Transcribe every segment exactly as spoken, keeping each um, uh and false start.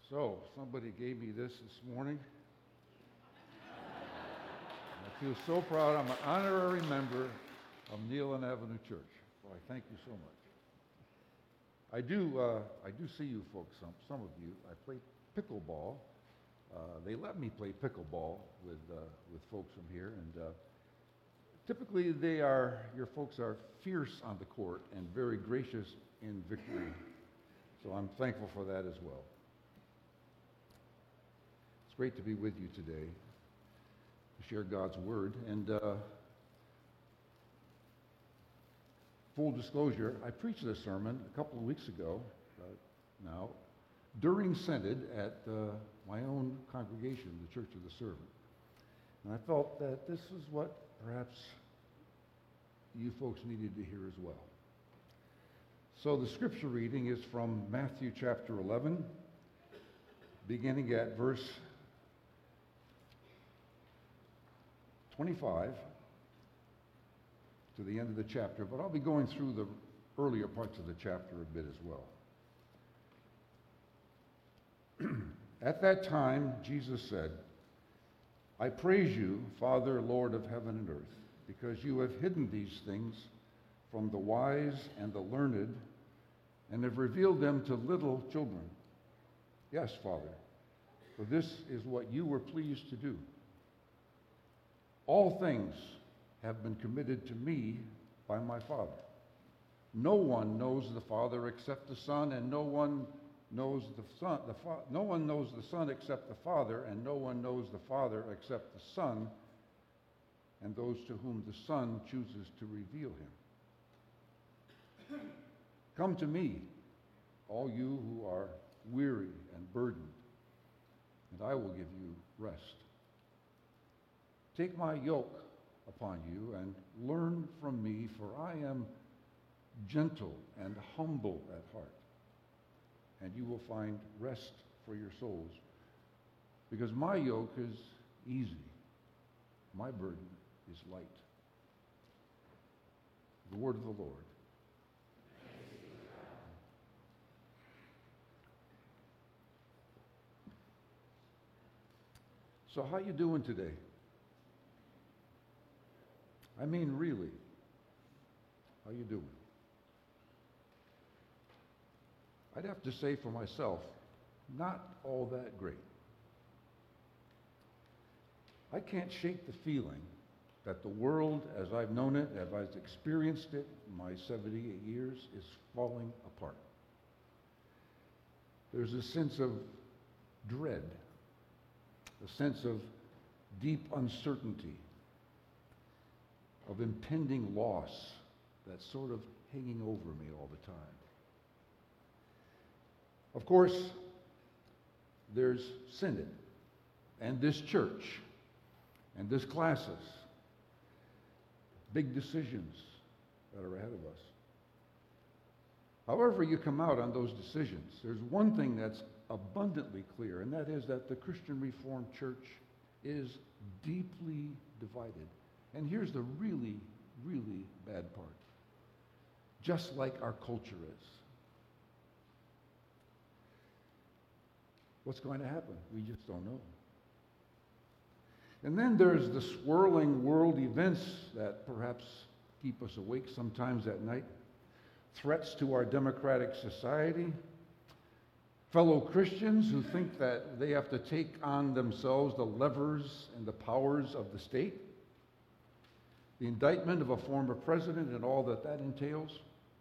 So, somebody gave me this this morning. I feel so proud. I'm an honorary member of Nealon Avenue Church. So I thank you so much. I do, uh, I do see you folks, some, some of you. I play pickleball. Uh, they let me play pickleball with, uh, with folks from here, and uh, typically they are, your folks are fierce on the court and very gracious in victory. So I'm thankful for that as well. It's great to be with you today to share God's word. And uh, full disclosure, I preached this sermon a couple of weeks ago uh, now during Synod at uh, my own congregation, the Church of the Servant. And I felt that this is what perhaps you folks needed to hear as well. So the scripture reading is from Matthew chapter eleven, beginning at verse twenty-five to the end of the chapter, but I'll be going through the earlier parts of the chapter a bit as well. At that time, Jesus said, I praise you, Father, Lord of heaven and earth, because you have hidden these things from the wise and the learned, and have revealed them to little children. Yes, Father, for this is what you were pleased to do. All things have been committed to me by my Father. No one knows the Father except the Son, and no one knows the Son. The fa- no one knows the Son except the Father, and no one knows the Father except the Son, and those to whom the Son chooses to reveal him. Come to me, all you who are weary and burdened, and I will give you rest. Take my yoke upon you and learn from me, for I am gentle and humble at heart, and you will find rest for your souls, because my yoke is easy, my burden is light. The word of the Lord. So how you doing today? I mean, really, how you doing? I'd have to say for myself, not all that great. I can't shake the feeling that the world, as I've known it, as I've experienced it in my seventy-eight years, is falling apart. There's a sense of dread, a sense of deep uncertainty, of impending loss that's sort of hanging over me all the time. Of course, there's Synod, and this church, and this classis, big decisions that are ahead of us. However you come out on those decisions, there's one thing that's abundantly clear, and that is that the Christian Reformed Church is deeply divided. And here's the really, really bad part. Just like our culture is. What's going to happen? We just don't know. And then there's the swirling world events that perhaps keep us awake sometimes at night. Threats to our democratic society. Fellow Christians who think that they have to take on themselves the levers and the powers of the state. The indictment of a former president and all that that entails.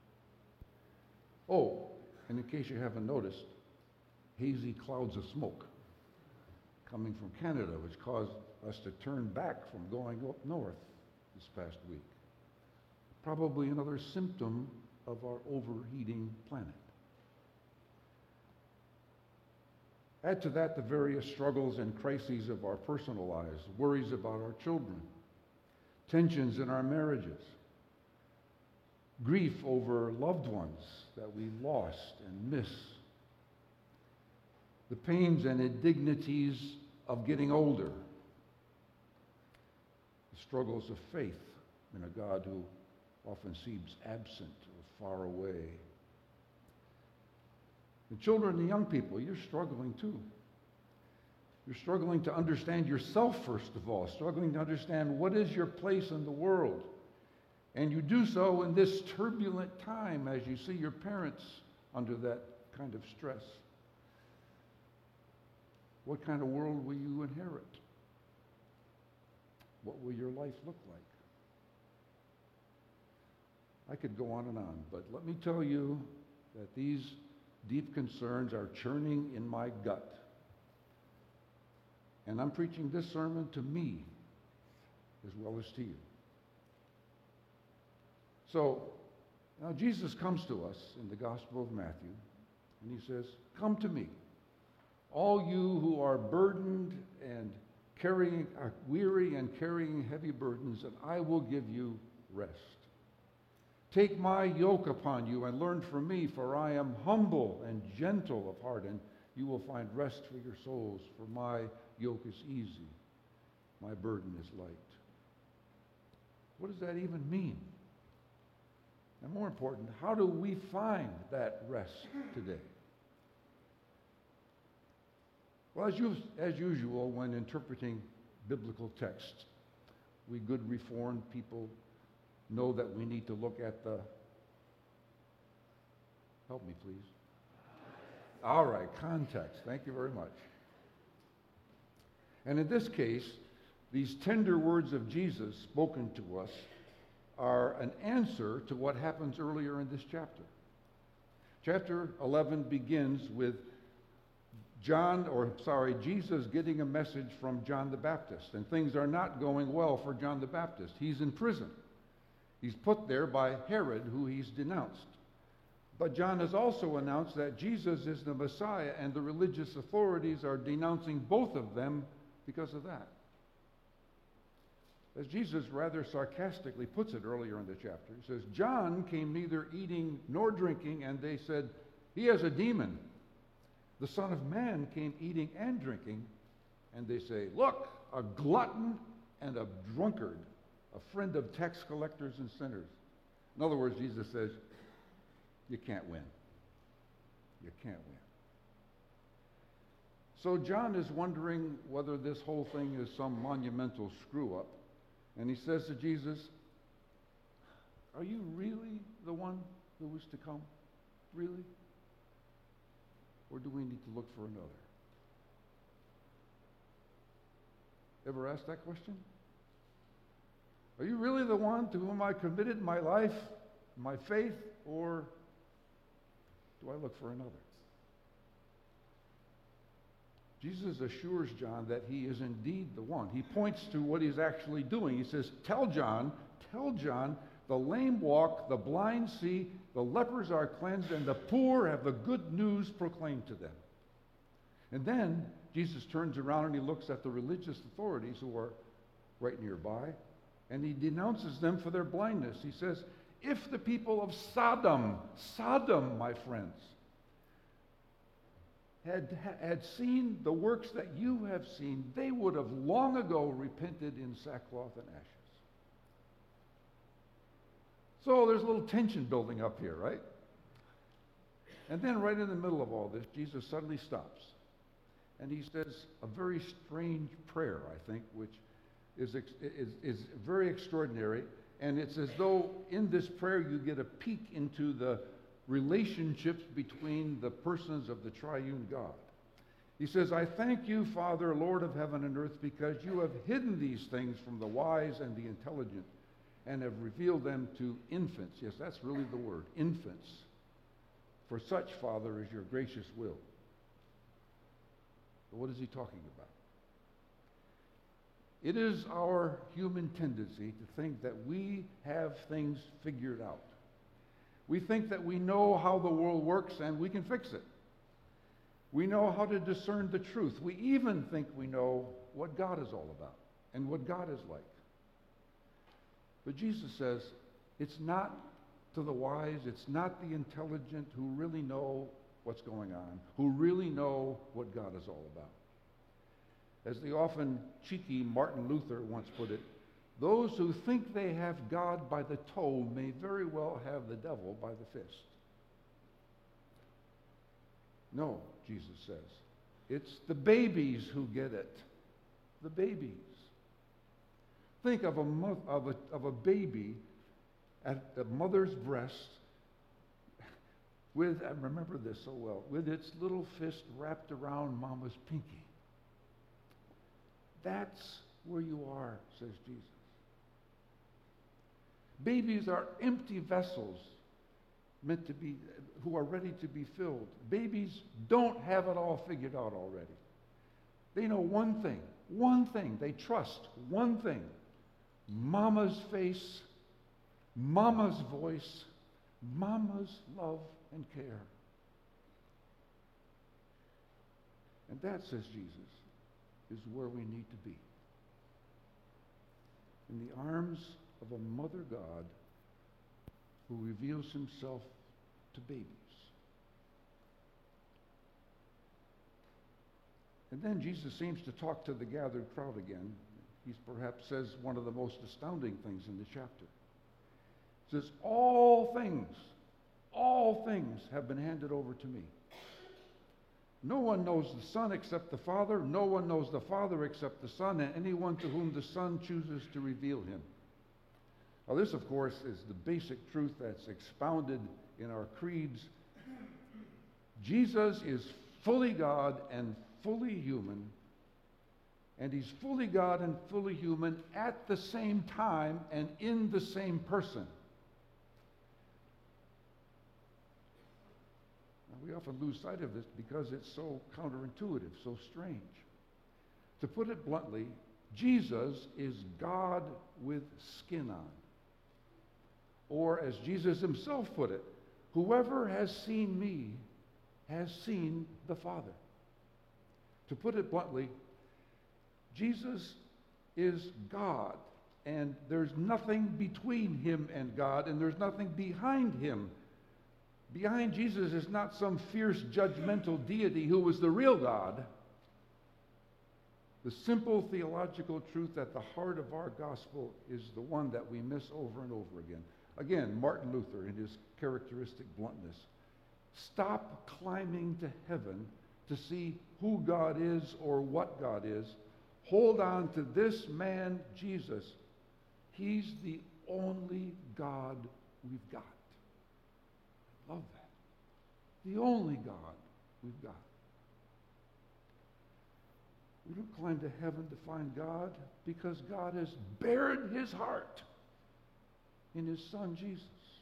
Oh, and in case you haven't noticed, hazy clouds of smoke coming from Canada, which caused us to turn back from going up north this past week. Probably another symptom of our overheating planet. Add to that the various struggles and crises of our personal lives, worries about our children, tensions in our marriages, grief over loved ones that we lost and miss, the pains and indignities of getting older, the struggles of faith in a God who often seems absent or far away, And children and young people, you're struggling too. You're struggling to understand yourself, first of all, struggling to understand what is your place in the world. And you do so in this turbulent time as you see your parents under that kind of stress. What kind of world will you inherit? What will your life look like? I could go on and on, but let me tell you that these deep concerns are churning in my gut. And I'm preaching this sermon to me as well as to you. So, now Jesus comes to us in the Gospel of Matthew, and he says, "Come to me, all you who are burdened and carrying, are weary and carrying heavy burdens, and I will give you rest. Take my yoke upon you and learn from me, for I am humble and gentle of heart, and you will find rest for your souls, for my yoke is easy, my burden is light." What does that even mean? And more important, how do we find that rest today? Well, as, you, as usual, when interpreting biblical texts, we good Reformed people know that we need to look at the, help me please. All right, context. Thank you very much. And in this case, these tender words of Jesus spoken to us are an answer to what happens earlier in this chapter. Chapter eleven begins with John, or sorry, Jesus getting a message from John the Baptist, and things are not going well for John the Baptist. He's in prison. He's put there by Herod, who he's denounced. But John has also announced that Jesus is the Messiah, and the religious authorities are denouncing both of them because of that. As Jesus rather sarcastically puts it earlier in the chapter, he says, "John came neither eating nor drinking, and they said, 'He has a demon.' The Son of Man came eating and drinking, and they say, 'Look, a glutton and a drunkard, a friend of tax collectors and sinners.'" In other words, Jesus says, you can't win. You can't win. So John is wondering whether this whole thing is some monumental screw-up. And he says to Jesus, "Are you really the one who was to come? Really? Or do we need to look for another?" Ever asked that question? Are you really the one to whom I committed my life, my faith, or do I look for another? Jesus assures John that he is indeed the one. He points to what he's actually doing. He says, tell John, tell John, the lame walk, the blind see, the lepers are cleansed, and the poor have the good news proclaimed to them. And then Jesus turns around and he looks at the religious authorities who are right nearby, and he denounces them for their blindness. He says, if the people of Sodom, Sodom, my friends, had, had seen the works that you have seen, they would have long ago repented in sackcloth and ashes. So there's a little tension building up here, right? And then right in the middle of all this, Jesus suddenly stops. And he says a very strange prayer, I think, which is, is, is very extraordinary. And it's as though in this prayer you get a peek into the relationships between the persons of the triune God. He says, I thank you, Father, Lord of heaven and earth, because you have hidden these things from the wise and the intelligent and have revealed them to infants. Yes, that's really the word, infants. For such, Father, is your gracious will. But what is he talking about? It is our human tendency to think that we have things figured out. We think that we know how the world works and we can fix it. We know how to discern the truth. We even think we know what God is all about and what God is like. But Jesus says, it's not to the wise, it's not the intelligent who really know what's going on, who really know what God is all about. As the often cheeky Martin Luther once put it, those who think they have God by the toe may very well have the devil by the fist. No, Jesus says. It's the babies who get it. The babies. Think of a, mo- of a, of a baby at the mother's breast with, I remember this so well, with its little fist wrapped around mama's pinky. That's where you are, says Jesus. Babies are empty vessels meant to be, who are ready to be filled. Babies don't have it all figured out already. They know one thing, one thing. They trust one thing. Mama's face, mama's voice, mama's love and care. And that, says Jesus, is where we need to be. In the arms of a mother God who reveals himself to babies. And then Jesus seems to talk to the gathered crowd again. He perhaps says one of the most astounding things in the chapter. He says, all things, all things have been handed over to me. No one knows the Son except the Father. No one knows the Father except the Son, and anyone to whom the Son chooses to reveal him. Now this, of course, is the basic truth that's expounded in our creeds. Jesus is fully God and fully human, and he's fully God and fully human at the same time and in the same person. Now, we often lose sight of this because it's so counterintuitive, so strange. To put it bluntly, Jesus is God with skin on. Or, as Jesus himself put it, whoever has seen me has seen the Father. To put it bluntly, Jesus is God, and there's nothing between him and God, and there's nothing behind him. Behind Jesus is not some fierce, judgmental deity who was the real God. The simple theological truth at the heart of our gospel is the one that we miss over and over again. Again, Martin Luther, in his characteristic bluntness, stop climbing to heaven to see who God is or what God is. Hold on to this man, Jesus. He's the only God we've got. Love that. The only God we've got. We don't climb to heaven to find God because God has bared his heart in his Son, Jesus.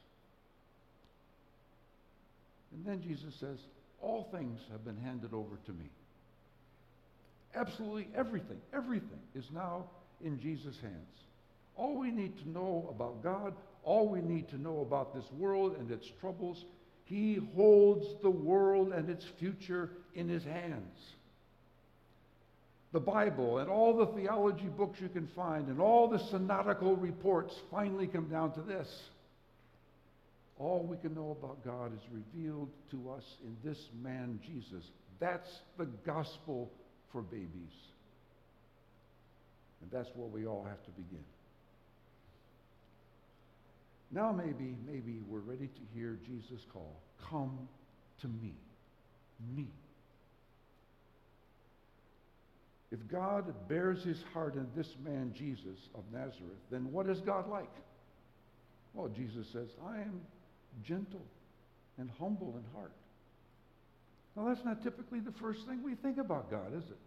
And then Jesus says, all things have been handed over to me. Absolutely everything, everything is now in Jesus' hands. All we need to know about God, all we need to know about this world and its troubles, he holds the world and its future in his hands. The Bible and all the theology books you can find and all the synodical reports finally come down to this. All we can know about God is revealed to us in this man, Jesus. That's the gospel for babies. And that's where we all have to begin. Now maybe, maybe we're ready to hear Jesus call, come to me, me. If God bears his heart in this man, Jesus of Nazareth, then what is God like? Well, Jesus says, I am gentle and humble in heart. Now, that's not typically the first thing we think about God, is it?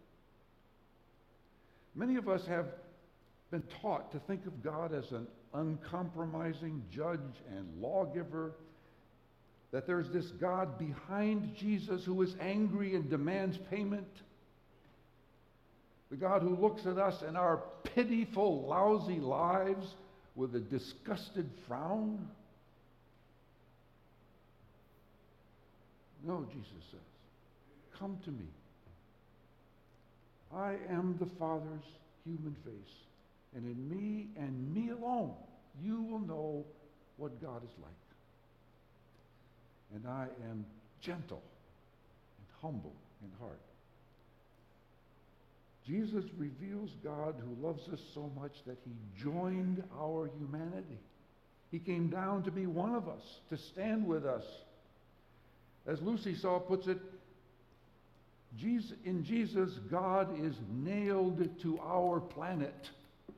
Many of us have been taught to think of God as an uncompromising judge and lawgiver, that there's this God behind Jesus who is angry and demands payment. The God who looks at us and our pitiful, lousy lives with a disgusted frown. No, Jesus says, come to me. I am the Father's human face, and in me and me alone, you will know what God is like. And I am gentle and humble in heart. Jesus reveals God who loves us so much that he joined our humanity. He came down to be one of us, to stand with us. As Lucy Saw puts it, Jesus, in Jesus, God is nailed to our planet.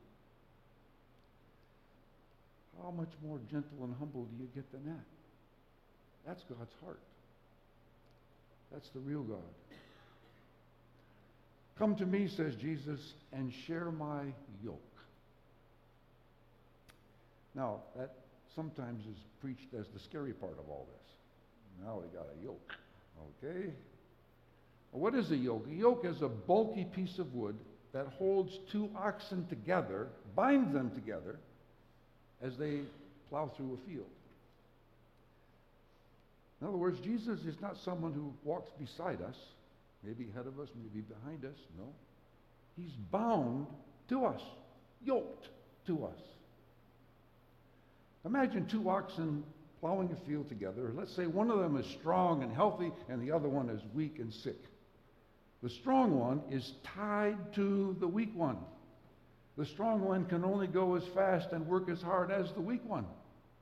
How much more gentle and humble do you get than that? That's God's heart. That's the real God. Come to me, says Jesus, and share my yoke. Now, that sometimes is preached as the scary part of all this. Now we got a yoke, okay? What is a yoke? A yoke is a bulky piece of wood that holds two oxen together, binds them together, as they plow through a field. In other words, Jesus is not someone who walks beside us, maybe ahead of us, maybe behind us. No. He's bound to us, yoked to us. Imagine two oxen plowing a field together. Let's say one of them is strong and healthy and the other one is weak and sick. The strong one is tied to the weak one. The strong one can only go as fast and work as hard as the weak one.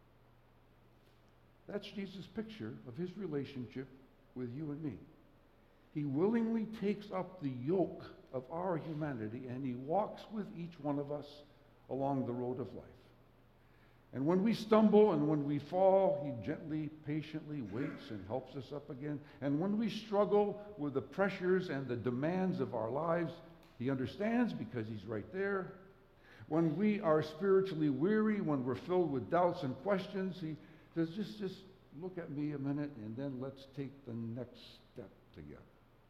That's Jesus' picture of his relationship with you and me. He willingly takes up the yoke of our humanity and he walks with each one of us along the road of life. And when we stumble and when we fall, he gently, patiently waits and helps us up again. And when we struggle with the pressures and the demands of our lives, he understands because he's right there. When we are spiritually weary, when we're filled with doubts and questions, he says, just, just look at me a minute and then let's take the next step together.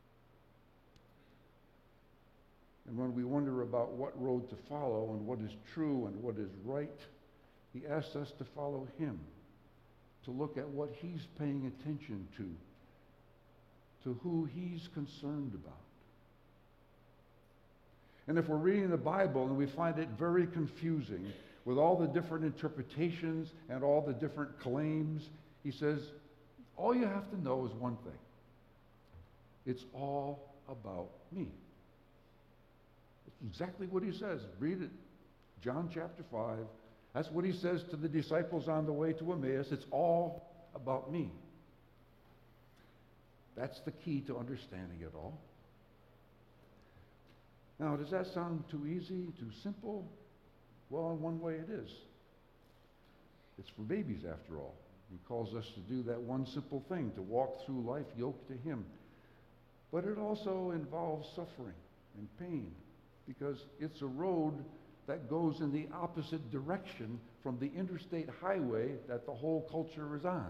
And when we wonder about what road to follow and what is true and what is right, he asks us to follow him, to look at what he's paying attention to, to who he's concerned about. And if we're reading the Bible and we find it very confusing with all the different interpretations and all the different claims, he says, all you have to know is one thing. It's all about me. It's exactly what he says. Read it, John chapter five. That's what he says to the disciples on the way to Emmaus. It's all about me. That's the key to understanding it all. Now, does that sound too easy, too simple? Well, in one way it is. It's for babies, after all. He calls us to do that one simple thing, to walk through life yoked to him. But it also involves suffering and pain, because it's a road that goes in the opposite direction from the interstate highway that the whole culture is on.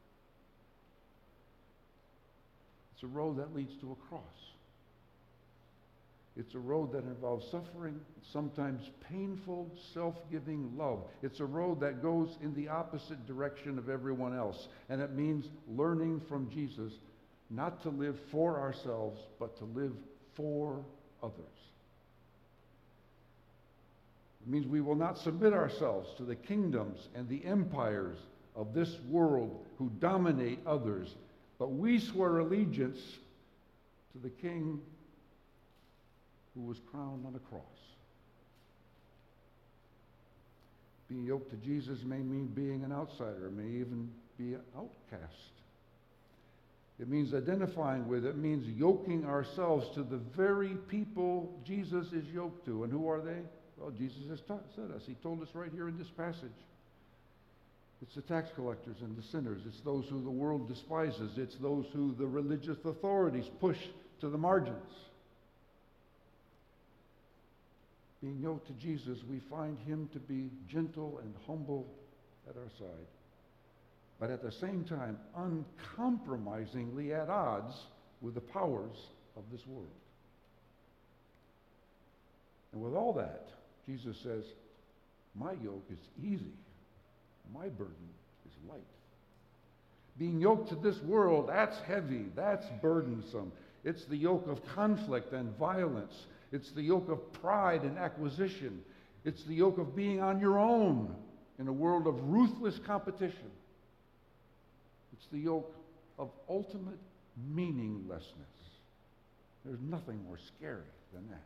It's a road that leads to a cross. It's a road that involves suffering, sometimes painful, self-giving love. It's a road that goes in the opposite direction of everyone else. And it means learning from Jesus not to live for ourselves, but to live for others. It means we will not submit ourselves to the kingdoms and the empires of this world who dominate others, but we swear allegiance to the King who was crowned on a cross. Being yoked to Jesus may mean being an outsider, it may even be an outcast. It means identifying with, it means yoking ourselves to the very people Jesus is yoked to. And who are they? Well, Jesus has taught, said us. He told us right here in this passage. It's the tax collectors and the sinners. It's those who the world despises. It's those who the religious authorities push to the margins. Being yoked to Jesus, we find him to be gentle and humble at our side, but at the same time, uncompromisingly at odds with the powers of this world. And with all that, Jesus says, my yoke is easy, my burden is light. Being yoked to this world, that's heavy, that's burdensome. It's the yoke of conflict and violence. It's the yoke of pride and acquisition. It's the yoke of being on your own in a world of ruthless competition. It's the yoke of ultimate meaninglessness. There's nothing more scary than that.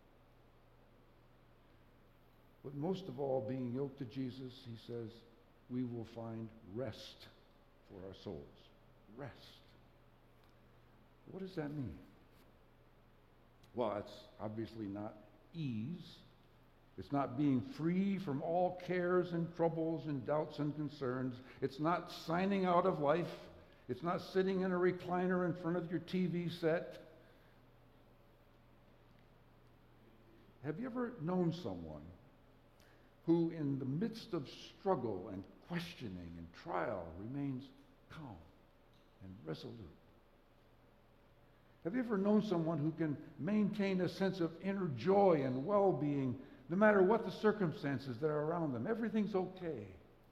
But most of all, being yoked to Jesus, he says, we will find rest for our souls. Rest. What does that mean? Well, it's obviously not ease. It's not being free from all cares and troubles and doubts and concerns. It's not signing out of life. It's not sitting in a recliner in front of your T V set. Have you ever known someone who, in the midst of struggle and questioning and trial, remains calm and resolute? Have you ever known someone who can maintain a sense of inner joy and well-being no matter what the circumstances that are around them? Everything's okay.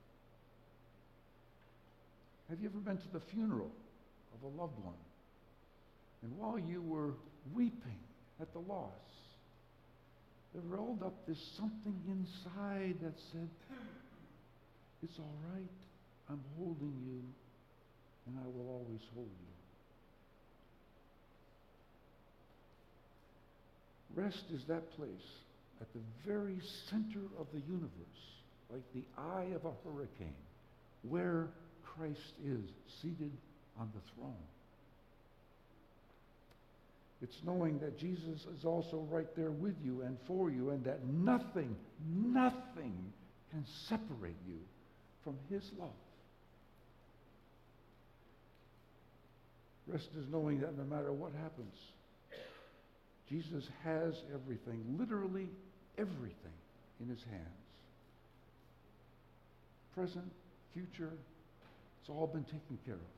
Have you ever been to the funeral of a loved one, and while you were weeping at the loss, there rolled up this something inside that said, "It's all right. I'm holding you, and I will always hold you." Rest is that place at the very center of the universe, like the eye of a hurricane, where Christ is seated on the throne. It's knowing that Jesus is also right there with you and for you, and that nothing, nothing can separate you from his love. Rest is knowing that no matter what happens, Jesus has everything, literally everything, in his hands. Present, future, it's all been taken care of.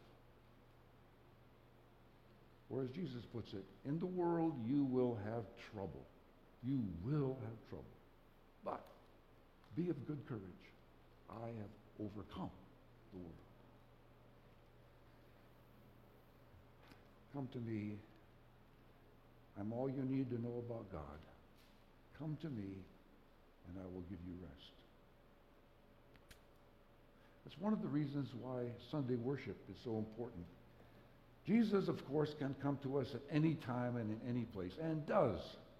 Or as Jesus puts it, in the world you will have trouble. You will have trouble. But be of good courage. I have overcome the world. Come to me. I'm all you need to know about God. Come to me, and I will give you rest. It's one of the reasons why Sunday worship is so important. Jesus, of course, can come to us at any time and in any place, and does.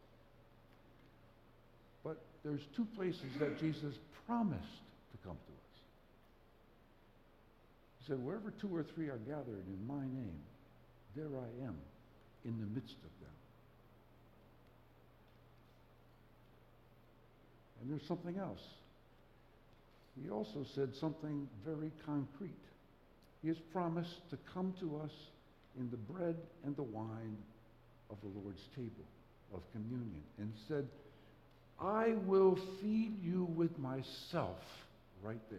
But there's two places that Jesus promised to come to us. He said, wherever two or three are gathered in my name, there I am in the midst of them. And there's something else. He also said something very concrete. He has promised to come to us in the bread and the wine of the Lord's table of communion, and said, I will feed you with myself right there.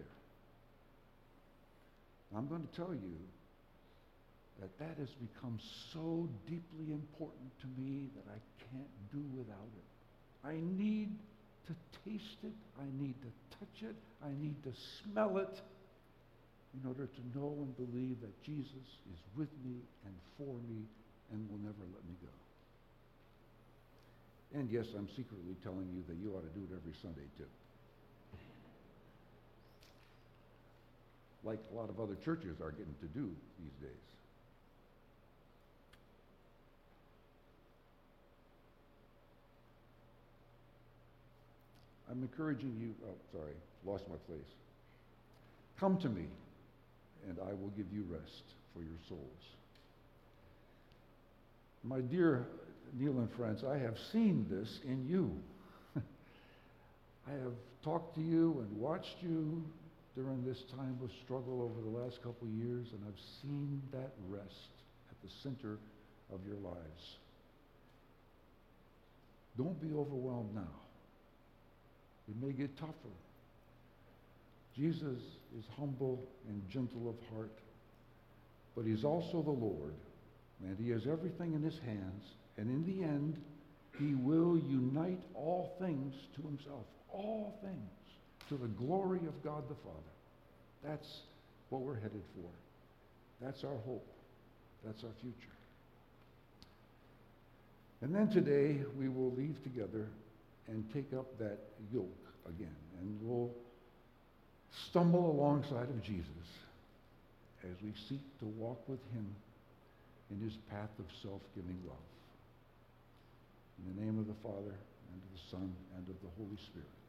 I'm going to tell you that that has become so deeply important to me that I can't do without it. I need to taste it. I need to touch it. I need to smell it in order to know and believe that Jesus is with me and for me and will never let me go. And yes, I'm secretly telling you that you ought to do it every Sunday too. Like a lot of other churches are getting to do these days. I'm encouraging you, oh, sorry, lost my place. Come to me, and I will give you rest for your souls. My dear Neil and friends, I have seen this in you. I have talked to you and watched you during this time of struggle over the last couple of years, and I've seen that rest at the center of your lives. Don't be overwhelmed now. It may get tougher. Jesus is humble and gentle of heart, but he's also the Lord, and he has everything in his hands, and in the end, he will unite all things to himself, all things, to the glory of God the Father. That's what we're headed for. That's our hope. That's our future. And then today, we will leave together and take up that yoke again, and we'll stumble alongside of Jesus as we seek to walk with him in his path of self-giving love. In the name of the Father, and of the Son, and of the Holy Spirit.